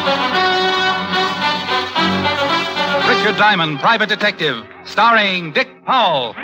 Richard Diamond, Private Detective, starring Dick Powell.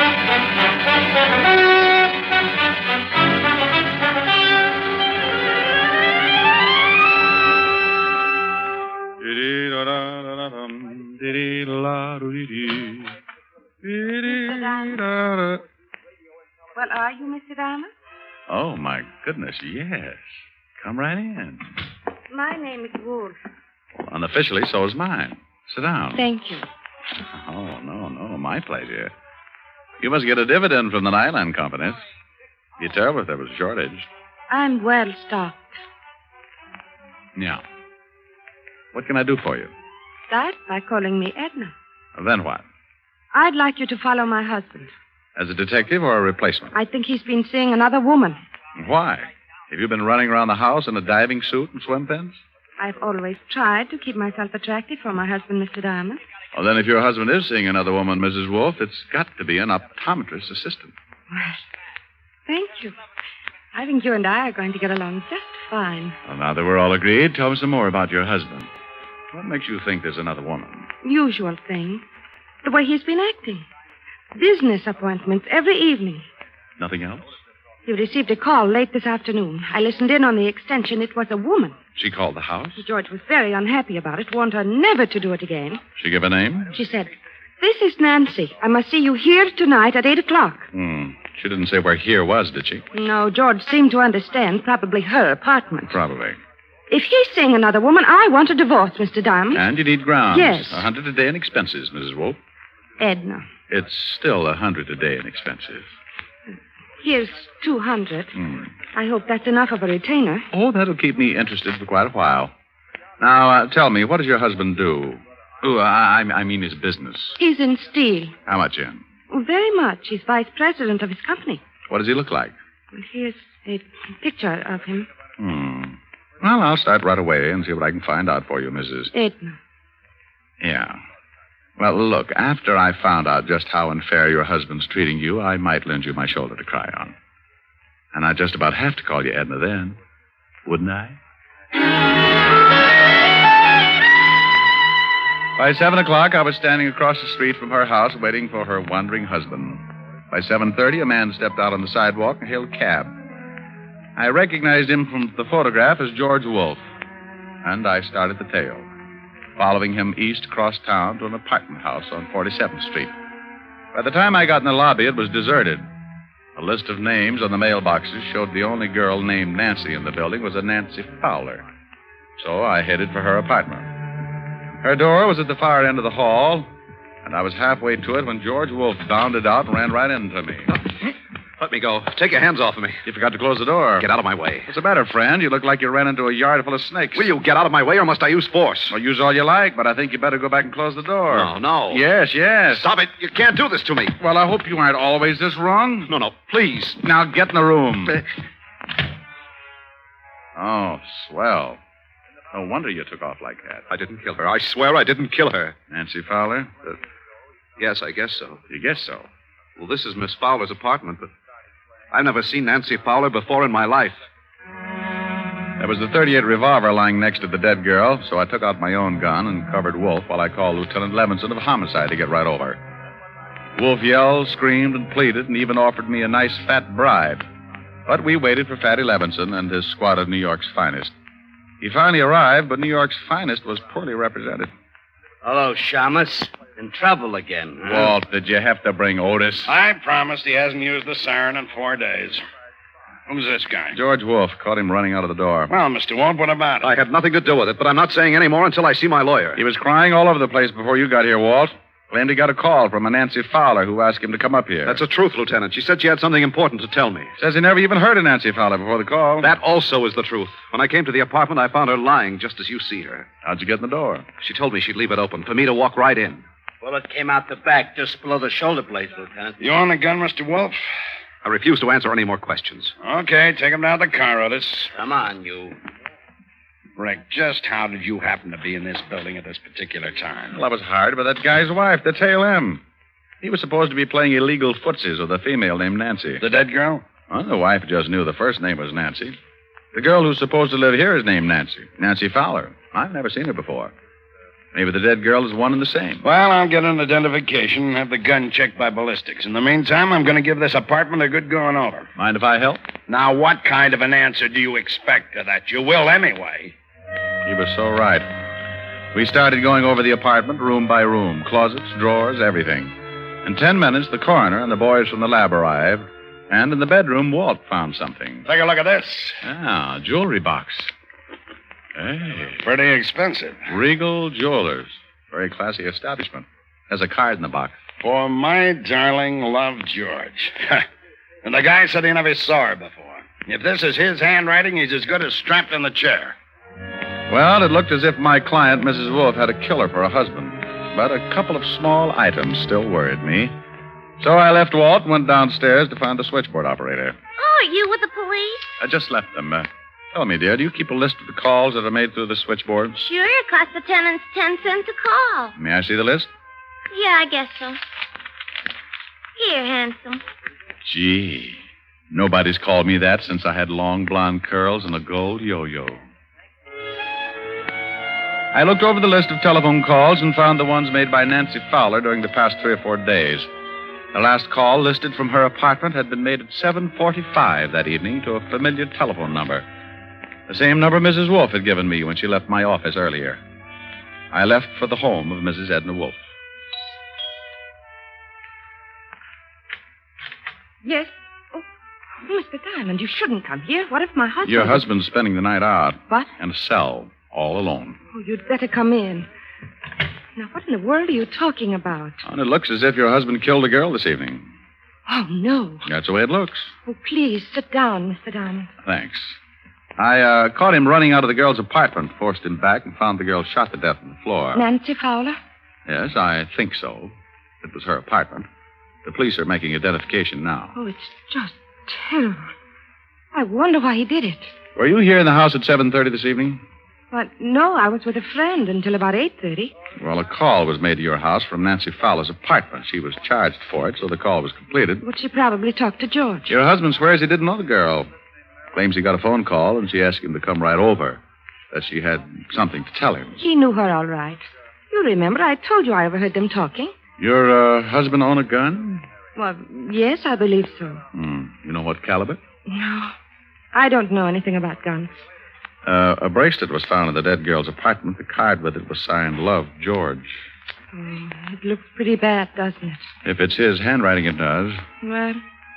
Mr. Diamond? Well, are you Mr. Diamond? Oh, my goodness, yes. Come right in. My name is Wolf. Well, unofficially, so is mine. Sit down. Thank you. Oh, no, my pleasure. You must get a dividend from the Nylon companies. Be terrible if there was a shortage. I'm well stocked. Yeah. What can I do for you? Start by calling me Edna. Then what? I'd like you to follow my husband. As a detective or a replacement? I think he's been seeing another woman. Why? Have you been running around the house in a diving suit and swim pins? I've always tried to keep myself attractive for my husband, Mr. Diamond. Well, then if your husband is seeing another woman, Mrs. Wolf, it's got to be an optometrist assistant. Well, thank you. I think you and I are going to get along just fine. Well, now that we're all agreed, tell me some more about your husband. What makes you think there's another woman? Usual thing. The way he's been acting. Business appointments every evening. Nothing else? You received a call late this afternoon. I listened in on the extension. It was a woman. She called the house? George was very unhappy about it, warned her never to do it again. She give a name? She said, "This is Nancy. I must see you here tonight at 8 o'clock. She didn't say where here was, did she? No, George seemed to understand. Probably her apartment. Probably. If he's seeing another woman, I want a divorce, Mr. Diamond. And you need grounds. Yes. 100 a day in expenses, Mrs. Wolf. Edna. It's still 100 a day in expenses. Here's 200. I hope that's enough of a retainer. Oh, that'll keep me interested for quite a while. Now, tell me, what does your husband do? Oh, I mean his business. He's in steel. How much in? Very much. He's vice president of his company. What does he look like? Well, here's a picture of him. Well, I'll start right away and see what I can find out for you, Mrs. Edna. Yeah. Well, look, after I found out just how unfair your husband's treating you, I might lend you my shoulder to cry on. And I'd just about have to call you Edna then, wouldn't I? By 7 o'clock, I was standing across the street from her house waiting for her wandering husband. By 7:30, a man stepped out on the sidewalk and hailed a cab. I recognized him from the photograph as George Wolf, and I started the tale, following him east across town to an apartment house on 47th Street. By the time I got in the lobby, it was deserted. A list of names on the mailboxes showed the only girl named Nancy in the building was a Nancy Fowler. So I headed for her apartment. Her door was at the far end of the hall, and I was halfway to it when George Wolf bounded out and ran right into me. Let me go. Take your hands off of me. You forgot to close the door. Get out of my way. What's the matter, friend? You look like you ran into a yard full of snakes. Will you get out of my way, or must I use force? Well, use all you like, but I think you better go back and close the door. No. Yes. Stop it. You can't do this to me. Well, I hope you aren't always this wrong. No, please. Now get in the room. Oh, swell. No wonder you took off like that. I didn't kill her. I swear I didn't kill her. Nancy Fowler? Yes, I guess so. You guess so? Well, this is Miss Fowler's apartment, but I've never seen Nancy Fowler before in my life. There was the .38 revolver lying next to the dead girl, so I took out my own gun and covered Wolf while I called Lieutenant Levinson of homicide to get right over. Wolf yelled, screamed, and pleaded, and even offered me a nice fat bribe. But we waited for Fatty Levinson and his squad of New York's finest. He finally arrived, but New York's finest was poorly represented. Hello, Shamus. In trouble again, huh? Walt, did you have to bring Otis? I promised he hasn't used the siren in 4 days. Who's this guy? George Wolf. Caught him running out of the door. Well, Mr. Wolf, what about it? I had nothing to do with it, but I'm not saying any more until I see my lawyer. He was crying all over the place before you got here, Walt. Claimed he got a call from a Nancy Fowler who asked him to come up here. That's the truth, Lieutenant. She said she had something important to tell me. Says he never even heard of Nancy Fowler before the call. That also is the truth. When I came to the apartment, I found her lying just as you see her. How'd you get in the door? She told me she'd leave it open for me to walk right in. Bullet came out the back just below the shoulder blades, Lieutenant. You on the gun, Mr. Wolf? I refuse to answer any more questions. Okay, take him down to the car, Otis. Come on, you. Rick, just how did you happen to be in this building at this particular time? Well, I was hired by that guy's wife to tail him. He was supposed to be playing illegal footsies with a female named Nancy. The dead girl? Well, the wife just knew the first name was Nancy. The girl who's supposed to live here is named Nancy. Nancy Fowler. I've never seen her before. Maybe the dead girl is one and the same. Well, I'll get an identification and have the gun checked by ballistics. In the meantime, I'm going to give this apartment a good going over. Mind if I help? Now, what kind of an answer do you expect to that? You will anyway. He was so right. We started going over the apartment room by room, closets, drawers, everything. In 10 minutes, the coroner and the boys from the lab arrived, and in the bedroom, Walt found something. Take a look at this. Ah, jewelry box. Hey. Pretty expensive. Regal Jewelers. Very classy establishment. Has a card in the box. For my darling, love, George. And the guy said he never saw her before. If this is his handwriting, he's as good as strapped in the chair. Well, it looked as if my client, Mrs. Wolf, had a killer for a husband. But a couple of small items still worried me. So I left Walt and went downstairs to find the switchboard operator. Oh, are you with the police? I just left them. Tell me, dear, do you keep a list of the calls that are made through the switchboard? Sure, it costs the tenants 10 cents a call. May I see the list? Yeah, I guess so. Here, handsome. Gee, nobody's called me that since I had long blonde curls and a gold yo-yo. I looked over the list of telephone calls and found the ones made by Nancy Fowler during the past 3 or 4 days. The last call listed from her apartment had been made at 7:45 that evening to a familiar telephone number. The same number Mrs. Wolf had given me when she left my office earlier. I left for the home of Mrs. Edna Wolf. Yes? Oh, Mr. Diamond, you shouldn't come here. What if my husband... Your husband's spending the night out. What? In a cell, all alone. Oh, you'd better come in. Now, what in the world are you talking about? And it looks as if your husband killed a girl this evening. Oh, no. That's the way it looks. Oh, please, sit down, Mr. Diamond. Thanks. I caught him running out of the girl's apartment, forced him back, and found the girl shot to death on the floor. Nancy Fowler? Yes, I think so. It was her apartment. The police are making identification now. Oh, it's just terrible. I wonder why he did it. Were you here in the house at 7:30 this evening? Well, no, I was with a friend until about 8:30. Well, a call was made to your house from Nancy Fowler's apartment. She was charged for it, so the call was completed. But she probably talked to George. Your husband swears he didn't know the girl. Claims he got a phone call, and she asked him to come right over. That she had something to tell him. He knew her all right. You remember, I told you I overheard them talking. Your husband own a gun? Well, yes, I believe so. You know what caliber? No, I don't know anything about guns. A bracelet was found in the dead girl's apartment. The card with it was signed Love, George. Oh, it looks pretty bad, doesn't it? If it's his handwriting, it does. Well,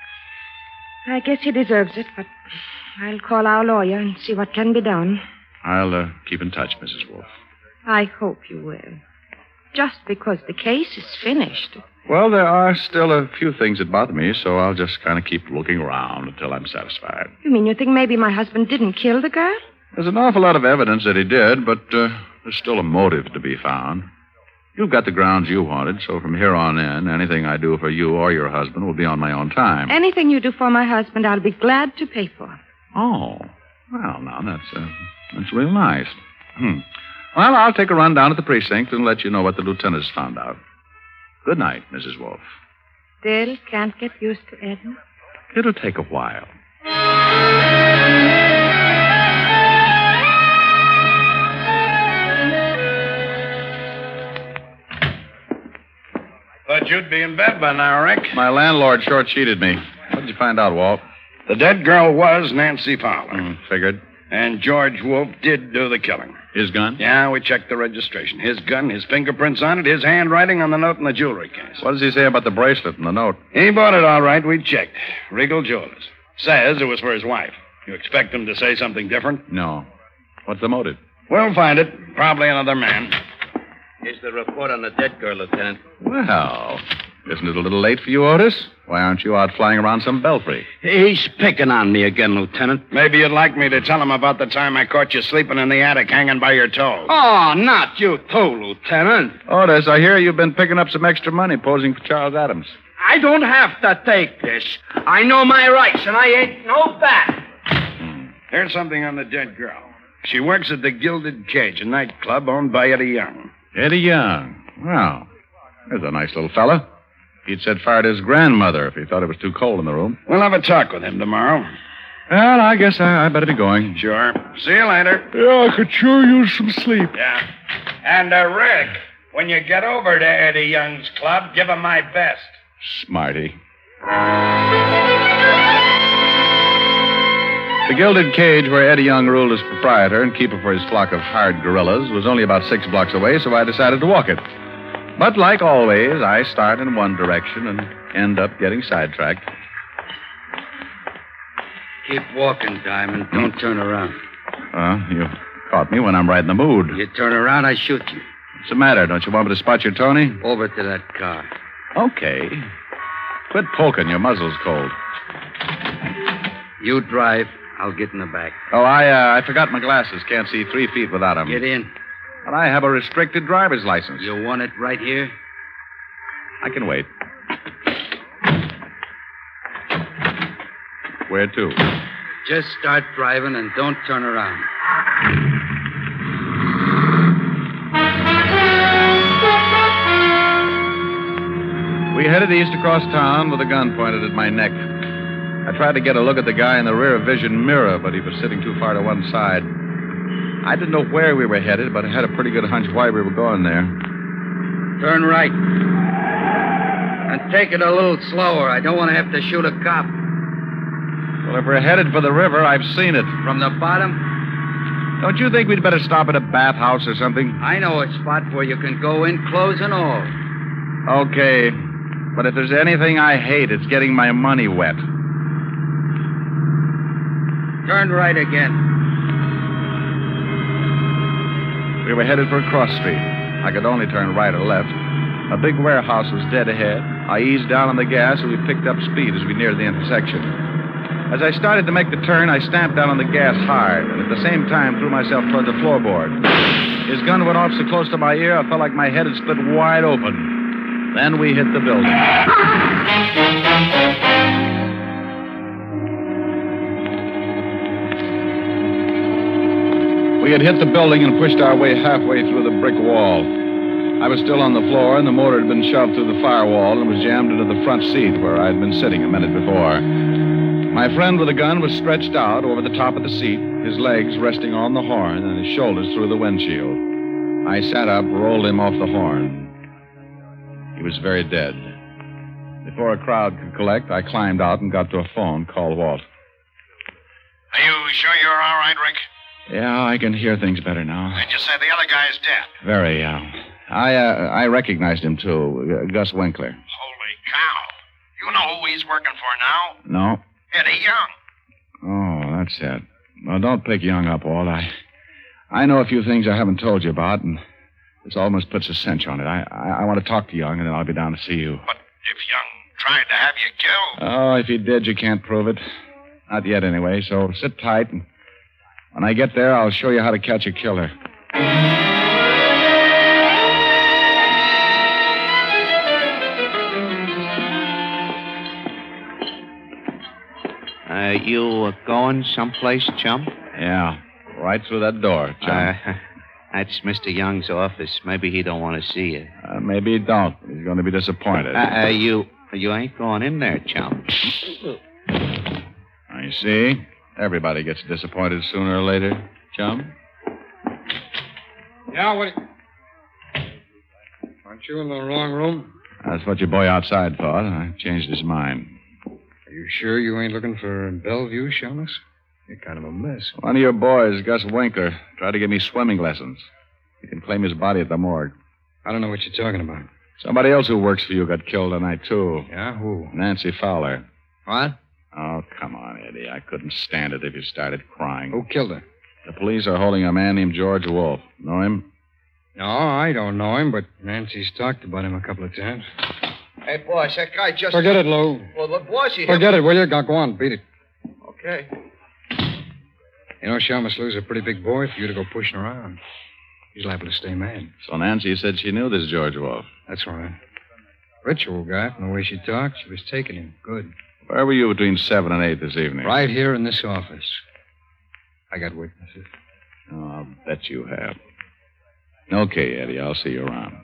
I guess he deserves it, but I'll call our lawyer and see what can be done. I'll keep in touch, Mrs. Wolf. I hope you will. Just because the case is finished. Well, there are still a few things that bother me, so I'll just kind of keep looking around until I'm satisfied. You mean you think maybe my husband didn't kill the girl? There's an awful lot of evidence that he did, but there's still a motive to be found. You've got the grounds you wanted, so from here on in, anything I do for you or your husband will be on my own time. Anything you do for my husband, I'll be glad to pay for. Oh. Well, now, that's real nice. Well, I'll take a run down at the precinct and let you know what the lieutenant has found out. Good night, Mrs. Wolf. Still can't get used to Edna? It'll take a while. Thought you'd be in bed by now, Rick. My landlord short-cheated me. What did you find out, Walt? The dead girl was Nancy Fowler. Figured. And George Wolf did do the killing. His gun? Yeah, we checked the registration. His gun, his fingerprints on it, his handwriting on the note in the jewelry case. What does he say about the bracelet and the note? He bought it all right. We checked. Regal Jewelers. Says it was for his wife. You expect him to say something different? No. What's the motive? We'll find it. Probably another man. Here's the report on the dead girl, Lieutenant. Well, isn't it a little late for you, Otis? Why aren't you out flying around some belfry? He's picking on me again, Lieutenant. Maybe you'd like me to tell him about the time I caught you sleeping in the attic hanging by your toes. Oh, not you too, Lieutenant. Otis, I hear you've been picking up some extra money posing for Charles Adams. I don't have to take this. I know my rights, and I ain't no bat. Here's something on the dead girl. She works at the Gilded Cage, a nightclub owned by Eddie Young. Eddie Young. Well, there's a nice little fella. He'd set fire to his grandmother if he thought it was too cold in the room. We'll have a talk with him tomorrow. Well, I guess I better be going. Sure. See you later. Yeah, I could sure use some sleep. Yeah. And, Rick, when you get over to Eddie Young's club, give him my best. Smarty. The Gilded Cage, where Eddie Young ruled as proprietor and keeper for his flock of hired gorillas, was only about 6 blocks away, so I decided to walk it. But like always, I start in one direction and end up getting sidetracked. Keep walking, Diamond. Don't turn around. You caught me when I'm right in the mood. You turn around, I shoot you. What's the matter? Don't you want me to spot your Tony? Over to that car. Okay. Quit poking. Your muzzle's cold. You drive. I'll get in the back. Oh, I forgot my glasses. Can't see 3 feet without them. Get in. But I have a restricted driver's license. You want it right here? I can wait. Where to? Just start driving and don't turn around. We headed east across town with a gun pointed at my neck. I tried to get a look at the guy in the rear vision mirror, but he was sitting too far to one side. I didn't know where we were headed, but I had a pretty good hunch why we were going there. Turn right. And take it a little slower. I don't want to have to shoot a cop. Well, if we're headed for the river, I've seen it. From the bottom? Don't you think we'd better stop at a bathhouse or something? I know a spot where you can go in, clothes and all. Okay. But if there's anything I hate, it's getting my money wet. Turn right again. We were headed for a cross street. I could only turn right or left. A big warehouse was dead ahead. I eased down on the gas, and we picked up speed as we neared the intersection. As I started to make the turn, I stamped down on the gas hard, and at the same time threw myself toward the floorboard. His gun went off so close to my ear, I felt like my head had split wide open. Then we hit the building. We had hit the building and pushed our way halfway through the brick wall. I was still on the floor, and the motor had been shoved through the firewall and was jammed into the front seat where I'd been sitting a minute before. My friend with the gun was stretched out over the top of the seat, his legs resting on the horn and his shoulders through the windshield. I sat up, rolled him off the horn. He was very dead. Before a crowd could collect, I climbed out and got to a phone, called Walt. Are you sure you're all right, Rick? Yeah, I can hear things better now. And you said the other guy's dead. Very, I recognized him, too. Gus Winkler. Holy cow. You know who he's working for now? No? Eddie Young. Oh, that's it. Well, don't pick Young up, Walt. I know a few things I haven't told you about, and this almost puts a cinch on it. I want to talk to Young, and then I'll be down to see you. But if Young tried to have you killed... Oh, if he did, you can't prove it. Not yet, anyway, so sit tight, and when I get there, I'll show you how to catch a killer. You going someplace, chum? Yeah, right through that door, chum. That's Mr. Young's office. Maybe he don't want to see you. Maybe he don't. He's going to be disappointed. You ain't going in there, chum. I see. Everybody gets disappointed sooner or later, chum. Yeah, what... Aren't you in the wrong room? That's what your boy outside thought. I changed his mind. Are you sure you ain't looking for Bellevue, Shamus? You're kind of a mess. One of your boys, Gus Winkler, tried to give me swimming lessons. He can claim his body at the morgue. I don't know what you're talking about. Somebody else who works for you got killed tonight, too. Yeah, who? Nancy Fowler. What? Oh, come on, Eddie. I couldn't stand it if you started crying. Who killed her? The police are holding a man named George Wolf. Know him? No, I don't know him, but Nancy's talked about him a couple of times. Hey, boss, that guy just... Forget it, Lou. Well, look, boss, he... Forget it, will you? Go on, beat it. Okay. You know, Shamus Lou's a pretty big boy for you to go pushing around. He's liable to stay mad. So Nancy said she knew this George Wolf. That's right. Ritual guy, from the way she talked, she was taking him. Good. Where were you between 7 and 8 this evening? Right here in this office. I got witnesses. Oh, I'll bet you have. Okay, Eddie, I'll see you around.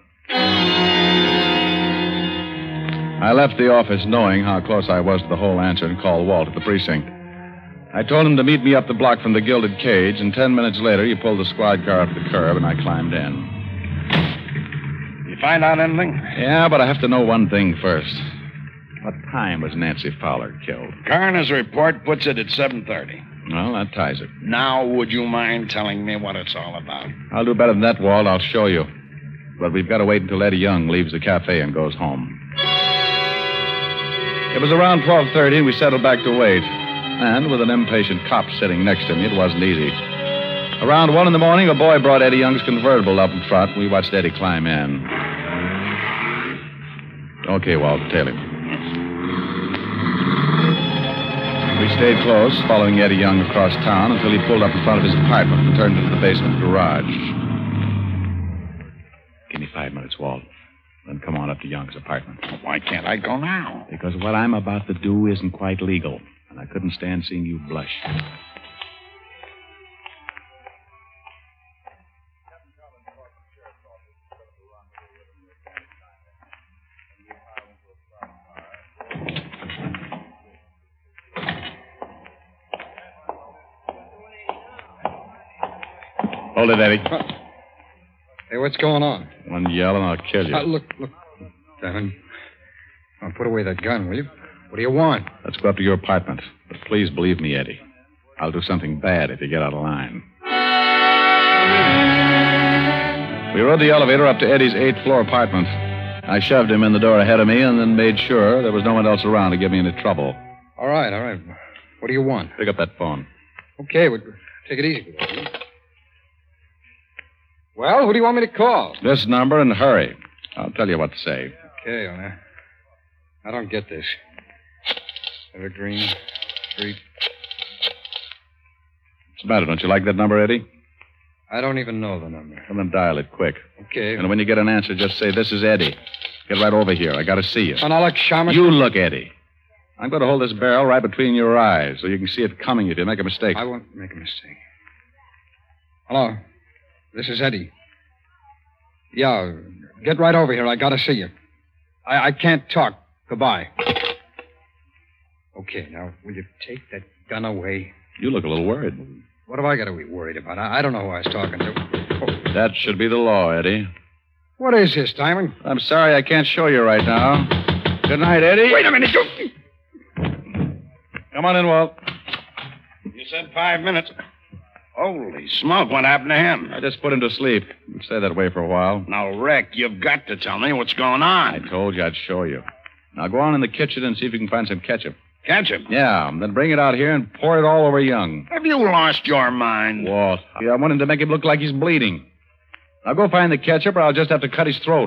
I left the office knowing how close I was to the whole answer and called Walt at the precinct. I told him to meet me up the block from the Gilded Cage, and 10 minutes later, he pulled the squad car up the curb, and I climbed in. You find out anything? Yeah, but I have to know one thing first. What time was Nancy Fowler killed? Coroner's report puts it at 7:30. Well, that ties it. Now, would you mind telling me what it's all about? I'll do better than that, Walt. I'll show you. But we've got to wait until Eddie Young leaves the cafe and goes home. It was around 12:30, and we settled back to wait. And with an impatient cop sitting next to me, it wasn't easy. Around 1 in the morning, a boy brought Eddie Young's convertible up in front, and we watched Eddie climb in. Okay, Walt, tail him. We stayed close, following Eddie Young across town until he pulled up in front of his apartment and turned into the basement garage. Give me 5 minutes, Walt. Then come on up to Young's apartment. Why can't I go now? Because what I'm about to do isn't quite legal, and I couldn't stand seeing you blush. Hold it, Eddie. Hey, what's going on? One yell and I'll kill you. Look. Devin. Now, put away that gun, will you? What do you want? Let's go up to your apartment. But please believe me, Eddie. I'll do something bad if you get out of line. We rode the elevator up to Eddie's 8th floor apartment. I shoved him in the door ahead of me and then made sure there was no one else around to give me any trouble. All right. What do you want? Pick up that phone. Okay, take it easy. Well, who do you want me to call? This number and hurry. I'll tell you what to say. Okay, I don't get this. Evergreen Street. What's the matter? Don't you like that number, Eddie? I don't even know the number. Come and dial it quick. Okay. And when you get an answer, just say, "This is Eddie. Get right over here. I got to see you." And I'll look Shamus. You look, Eddie. I'm going to hold this barrel right between your eyes so you can see it coming if you make a mistake. I won't make a mistake. Hello. This is Eddie. Yeah, get right over here. I got to see you. I can't talk. Goodbye. Okay, now, will you take that gun away? You look a little worried. What have I got to be worried about? I don't know who I was talking to. Oh. That should be the law, Eddie. What is this, Diamond? I'm sorry I can't show you right now. Good night, Eddie. Wait a minute. Come on in, Walt. You said 5 minutes. Holy smoke, what happened to him? I just put him to sleep. He'll stay that way for a while. Now, Rick, you've got to tell me what's going on. I told you I'd show you. Now go on in the kitchen and see if you can find some ketchup. Ketchup? Yeah, then bring it out here and pour it all over Young. Have you lost your mind? Walt, I want him to make him look like he's bleeding. Now go find the ketchup or I'll just have to cut his throat.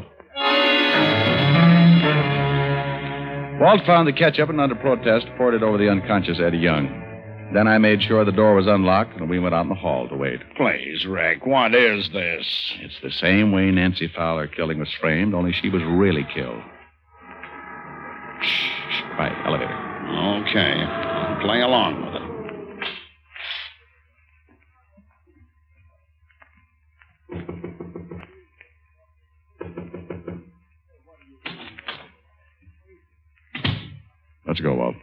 Walt found the ketchup and under protest poured it over the unconscious Eddie Young. Then I made sure the door was unlocked and we went out in the hall to wait. Please, Rick, what is this? It's the same way Nancy Fowler killing was framed, only she was really killed. Shh. Quiet, elevator. Okay. I'll play along with it. Let's go, Walt.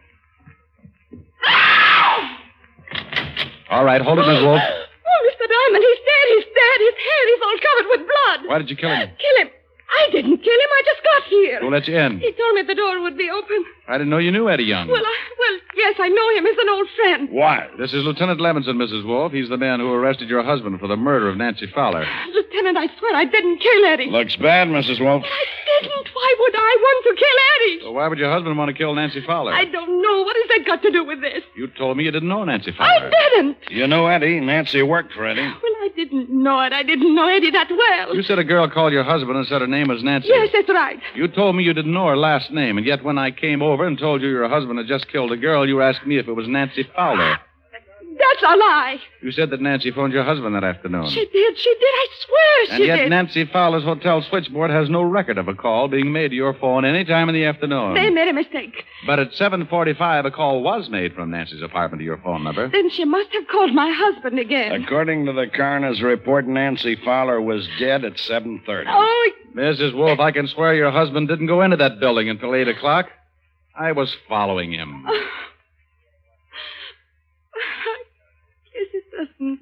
All right, hold it, Miss Wolf. Oh, Mr. Diamond, he's dead. His hair is all covered with blood. Why did you kill him? Kill him? I didn't kill him. I just got here. Who let you in? He told me the door would be open. I didn't know you knew Eddie Young. Well, yes, I know him. He's an old friend. Why? This is Lieutenant Levinson, Mrs. Wolf. He's the man who arrested your husband for the murder of Nancy Fowler. Lieutenant, I swear I didn't kill Eddie. Looks bad, Mrs. Wolf. I didn't. Why would I want to kill Eddie? So why would your husband want to kill Nancy Fowler? I don't know. What has that got to do with this? You told me you didn't know Nancy Fowler. I didn't. You know Eddie. Nancy worked for Eddie. Well, I didn't know it. I didn't know Eddie that well. You said a girl called your husband and said her name was Nancy. Yes, that's right. You told me you didn't know her last name, and yet when I came over and told you your husband had just killed a girl, you asked me if it was Nancy Fowler. That's a lie. You said that Nancy phoned your husband that afternoon. She did. I swear And she yet did. Nancy Fowler's hotel switchboard has no record of a call being made to your phone any time in the afternoon. They made a mistake. But at 7:45, a call was made from Nancy's apartment to your phone number. Then she must have called my husband again. According to the coroner's report, Nancy Fowler was dead at 7:30. Oh, Mrs. Wolf, I can swear your husband didn't go into that building until 8 o'clock. I was following him.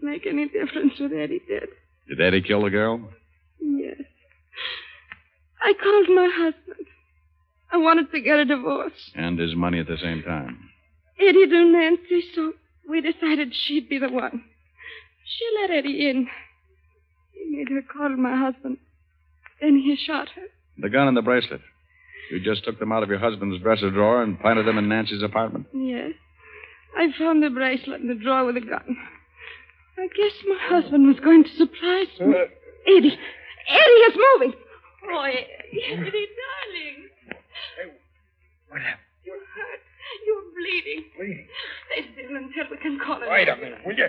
make any difference with Eddie dead. Did Eddie kill the girl? Yes. I called my husband. I wanted to get a divorce. And his money at the same time. Eddie knew Nancy, so we decided she'd be the one. She let Eddie in. He made her call my husband. Then he shot her. The gun and the bracelet. You just took them out of your husband's dresser drawer and planted them in Nancy's apartment? Yes. I found the bracelet in the drawer with the gun. I guess my husband was going to surprise me. Eddie! Eddie is moving! Oh, Eddie, darling. Hey, what happened? You're hurt. You're bleeding. Bleeding? Stay still until we can call it. Wait a minute, will you?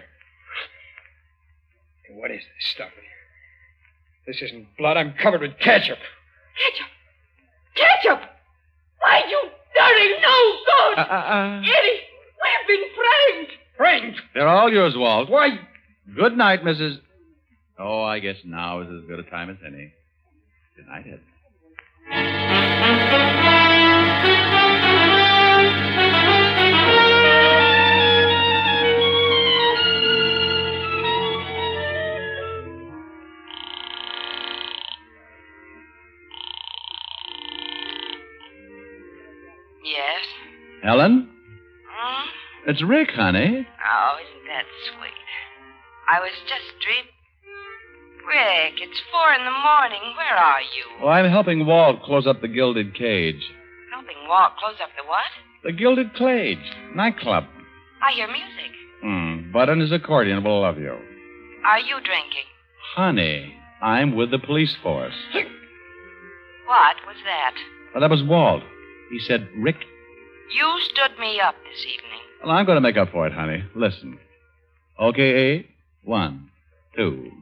Hey, what is this stuff? This isn't blood. I'm covered with ketchup. Ketchup! Ketchup! Why, you dirty no-good! Eddie, we've been framed! Framed? They're all yours, Walt. Why? Good night, Mrs. Oh, I guess now is as good a time as any. Good night, Ed. Yes? Ellen? Hmm? It's Rick, honey. Oh, isn't that sweet? I was just dreaming. Rick, it's 4 a.m. Where are you? Well, I'm helping Walt close up the Gilded Cage. Helping Walt close up the what? The Gilded Cage. Nightclub. I hear music. Bud and his accordion will love you. Are you drinking? Honey, I'm with the police force. What was that? Well, that was Walt. He said, Rick. You stood me up this evening. Well, I'm going to make up for it, honey. Listen. Okay, 1, 2.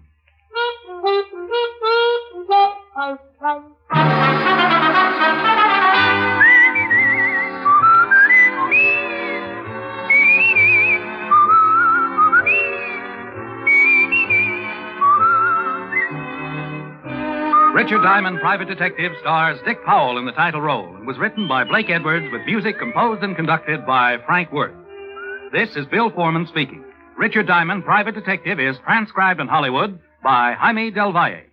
Richard Diamond, Private Detective, stars Dick Powell in the title role and was written by Blake Edwards with music composed and conducted by Frank Worth. This is Bill Foreman speaking. Richard Diamond, Private Detective is transcribed in Hollywood by Jaime Del Valle.